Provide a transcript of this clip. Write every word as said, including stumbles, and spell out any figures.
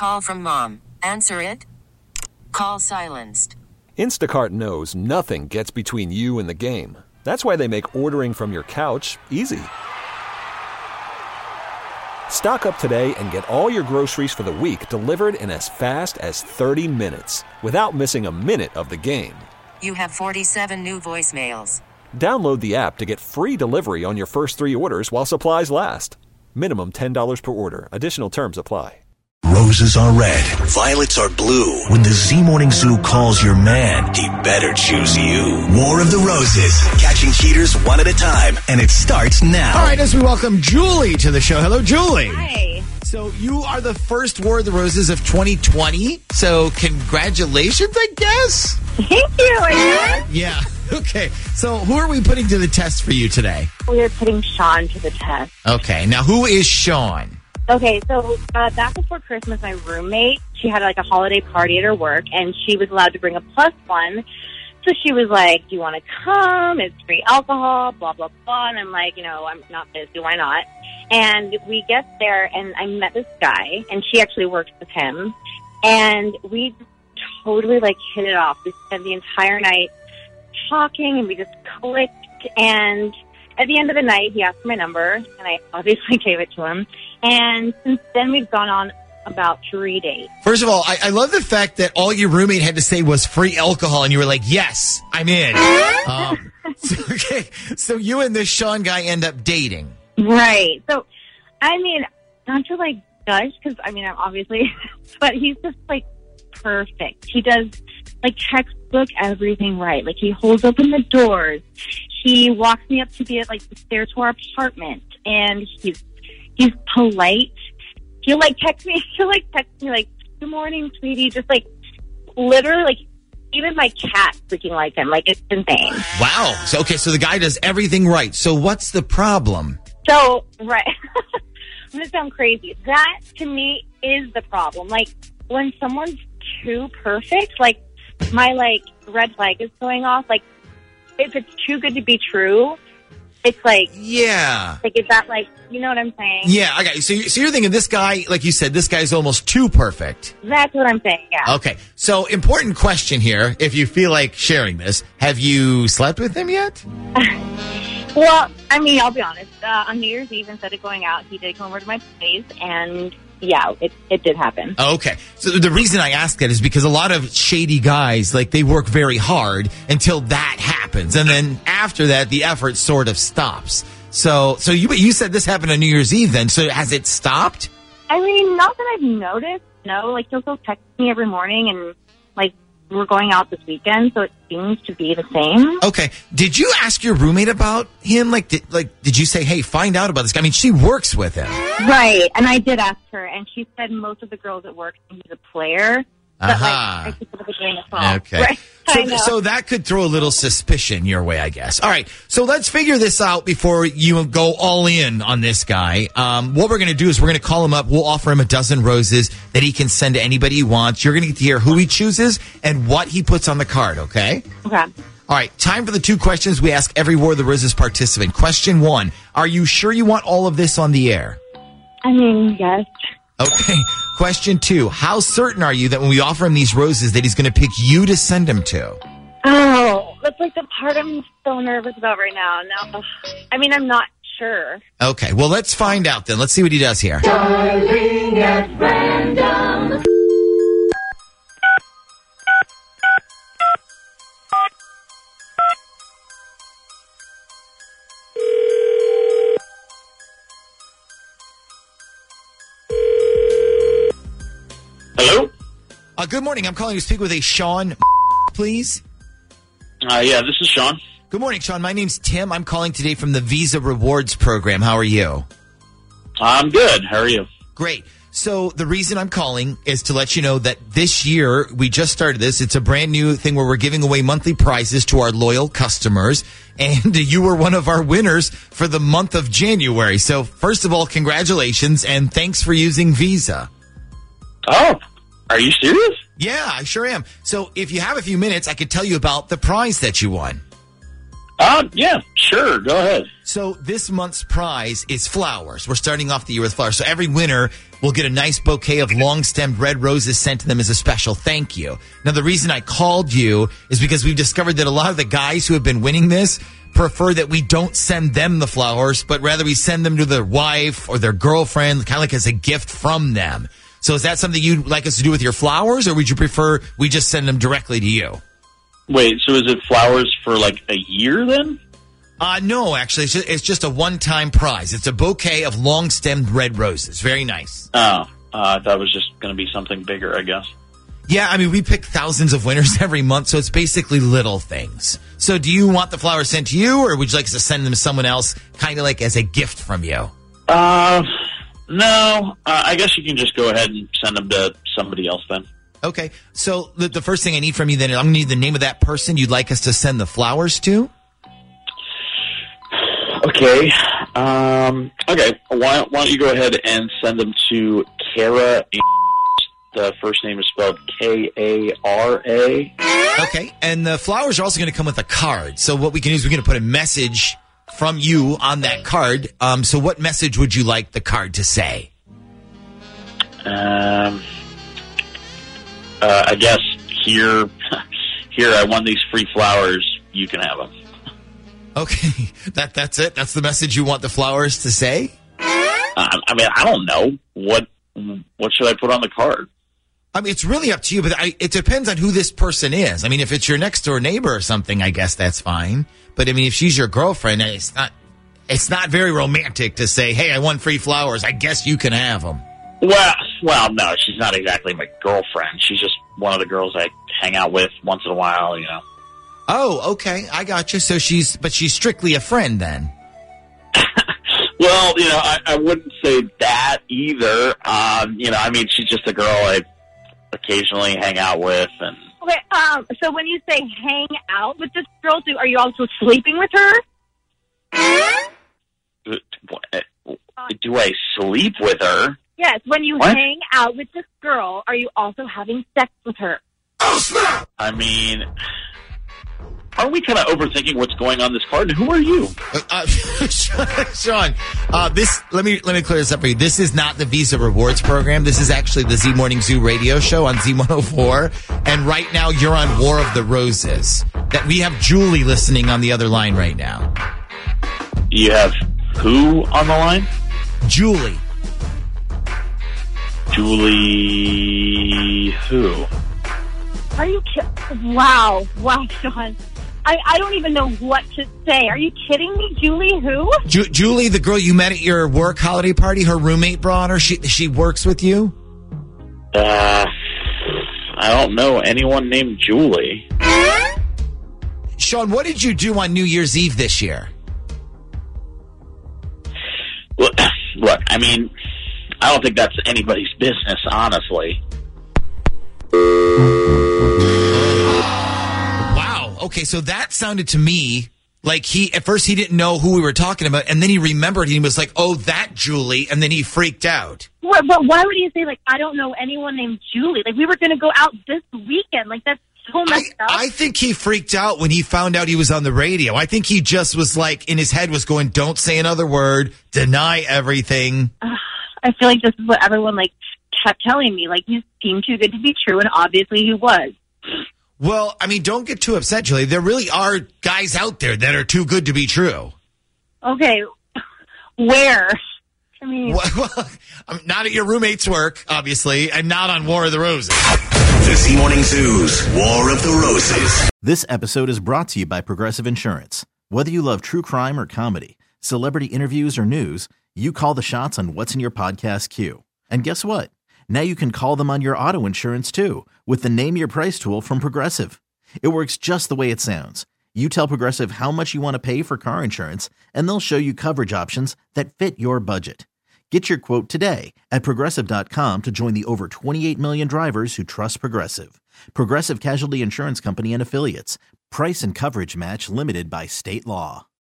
call from mom. Answer it. Call silenced. Instacart knows nothing gets between you and the game. That's why they make ordering from your couch easy. Stock up today and get all your groceries for the week delivered in as fast as thirty minutes without missing a minute of the game. You have forty-seven new voicemails. Download the app to get free delivery on your first three orders while supplies last. Minimum ten dollars per order. Additional terms apply. Roses are red, violets are blue. When the Z Morning Zoo calls your man, he better choose you. War of the Roses, catching cheaters one at a time, and it starts now. All right, as we welcome Julie to the show. Hello, Julie. Hi. So you are the first War of the Roses of twenty twenty. So congratulations, I guess. Thank you. I Yeah. Okay. So who are we putting to the test for you today? We are putting Sean to the test. Okay. Now, who is Sean? Okay, so uh, back before Christmas, my roommate, she had like a holiday party at her work, and she was allowed to bring a plus one. So she was like, do you want to come? It's free alcohol, blah, blah, blah. And I'm like, you know, I'm not busy. Why not? And we get there, and I met this guy, and she actually works with him. And we totally, like, hit it off. We spent the entire night talking, and we just clicked. And at the end of the night, he asked for my number, and I obviously gave it to him. And since then, we've gone on about three dates. First of all, I, I love the fact that all your roommate had to say was free alcohol, and you were like, yes, I'm in. um, so, okay, so you and this Sean guy end up dating. Right. So, I mean, not to, like, gush, because, I mean, I'm obviously, but he's just, like, perfect. He does, like, textbook everything right. Like, he holds open the doors. He walks me up to the, like, the stairs to our apartment, and he's He's polite. He'll, like, text me. He'll, like, text me, like, good morning, sweetie. Just, like, literally, like, even my cat freaking like him. Like, it's insane. Wow. So, okay, so the guy does everything right. So what's the problem? So, right. I'm going to sound crazy. That, to me, is the problem. Like, when someone's too perfect, like, my, like, red flag is going off. Like, if it's too good to be true, it's like, yeah. Like, is that like, you know what I'm saying? Yeah, I got you. So, you, so you're thinking this guy, like you said, this guy's almost too perfect. That's what I'm saying, yeah. Okay. So, important question here, if you feel like sharing this. Have you slept with him yet? Well, I mean, I'll be honest. Uh, on New Year's Eve, instead of going out, he did come over to my place, and yeah, it, it did happen. Okay. So the reason I ask that is because a lot of shady guys, like, they work very hard until that happens. And then after that, the effort sort of stops. So so you you said this happened on New Year's Eve then. So has it stopped? I mean, not that I've noticed. No, like, he'll still text me every morning, and, like, we're going out this weekend, so it seems to be the same. Okay. Did you ask your roommate about him? Like, did, like, did you say, hey, find out about this guy? I mean, she works with him. Right. And I did ask her, and she said most of the girls at work think he's a player. But, Uh-huh. like, I think it's a grain of salt. Okay. Right? I So, know. so that could throw a little suspicion your way, I guess. All right. So let's figure this out before you go all in on this guy. Um, what we're going to do is we're going to call him up. We'll offer him a dozen roses that he can send to anybody he wants. You're going to get to hear who he chooses and what he puts on the card, okay? Okay. All right. Time for the two questions we ask every War of the Roses participant. Question one. Are you sure you want all of this on the air? I mean, yes. Okay. Question two. How certain are you that when we offer him these roses that he's going to pick you to send them to? Oh, that's like the part I'm so nervous about right now. Now, ugh. I mean, I'm not sure. Okay. Well, let's find out then. Let's see what he does here. Darling at random. Hello? Uh, good morning. I'm calling to speak with a Sean, please. Uh, yeah, this is Sean. Good morning, Sean. My name's Tim. I'm calling today from the Visa Rewards program. How are you? I'm good. How are you? Great. So the reason I'm calling is to let you know that this year, we just started this. It's a brand new thing where we're giving away monthly prizes to our loyal customers. And you were one of our winners for the month of January. So first of all, congratulations and thanks for using Visa. Oh, are you serious? Yeah, I sure am. So if you have a few minutes, I could tell you about the prize that you won. Uh, yeah, sure. Go ahead. So this month's prize is flowers. We're starting off the year with flowers. So every winner will get a nice bouquet of long-stemmed red roses sent to them as a special thank you. Now, the reason I called you is because we've discovered that a lot of the guys who have been winning this prefer that we don't send them the flowers, but rather we send them to their wife or their girlfriend, kind of like as a gift from them. So is that something you'd like us to do with your flowers, or would you prefer we just send them directly to you? Wait, so is it flowers for like a year then? Uh, no, actually, it's just, it's just a one-time prize. It's a bouquet of long-stemmed red roses. Very nice. Oh, uh, I thought it was just going to be something bigger, I guess. Yeah, I mean, we pick thousands of winners every month, so it's basically little things. So do you want the flowers sent to you, or would you like us to send them to someone else, kind of like as a gift from you? Uh, no, uh, I guess you can just go ahead and send them to somebody else then. Okay, so the, the first thing I need from you then is I'm going to need the name of that person you'd like us to send the flowers to. Okay. Um, okay. Why, why don't you go ahead and send them to Kara. The first name is spelled K A R A. Okay. And the flowers are also going to come with a card. So what we can do is we're going to put a message from you on that card. Um, so what message would you like the card to say? Um, uh, I guess here, here, I won these free flowers. You can have them. Okay, that that's it. That's the message you want the flowers to say. Uh, I mean, I don't know what what should I put on the card. I mean, it's really up to you, but I, it depends on who this person is. I mean, if it's your next door neighbor or something, I guess that's fine. But I mean, if she's your girlfriend, it's not it's not very romantic to say, "Hey, I won free flowers. I guess you can have them." Well, well, no, she's not exactly my girlfriend. She's just one of the girls I hang out with once in a while, you know. Oh, okay. I got you. So she's, but she's strictly a friend then. Well, you know, I, I wouldn't say that either. Um, you know, I mean, she's just a girl I occasionally hang out with. And Okay, um, so when you say hang out with this girl, do, are you also sleeping with her? Do I sleep with her? Yes, when you What? hang out with this girl, are you also having sex with her? I mean, aren't we kind of overthinking what's going on this card? And who are you? Uh, Sean, uh, this let me let me clear this up for you. This is not the Visa Rewards program. This is actually the Z Morning Zoo radio show on Z one oh four. And right now, you're on War of the Roses. That we have Julie listening on the other line right now. You have who on the line? Julie. Julie who? Are you kidding? Wow. Wow, Sean. I, I don't even know what to say. Are you kidding me? Julie who? Ju- Julie, the girl you met at your work holiday party, her roommate brought her. She she works with you? Uh, I don't know anyone named Julie. Sean, what did you do on New Year's Eve this year? Look, look, I mean, I don't think that's anybody's business, honestly. Wow. Okay, so that sounded to me like he, at first he didn't know who we were talking about, and then he remembered and he was like, oh, that Julie, and then he freaked out. What, but why would you say, like, I don't know anyone named Julie? Like, we were going to go out this weekend. Like, that's so messed I, up. I think he freaked out when he found out he was on the radio. I think he just was like, in his head was going, don't say another word, deny everything. Uh, I feel like this is what everyone, like, kept telling me. Like, you seem too good to be true, and obviously he was. Well, I mean, don't get too upset, Julie. There really are guys out there that are too good to be true. Okay, where? I mean, Well, I'm not at your roommate's work, obviously, and not on War of the Roses. The Z Morning Zoo's War of the Roses. This episode is brought to you by Progressive Insurance. Whether you love true crime or comedy, celebrity interviews or news, you call the shots on what's in your podcast queue. And guess what? Now you can call them on your auto insurance too with the Name Your Price tool from Progressive. It works just the way it sounds. You tell Progressive how much you want to pay for car insurance, and they'll show you coverage options that fit your budget. Get your quote today at Progressive dot com to join the over twenty-eight million drivers who trust Progressive. Progressive Casualty Insurance Company and Affiliates. Price and coverage match limited by state law.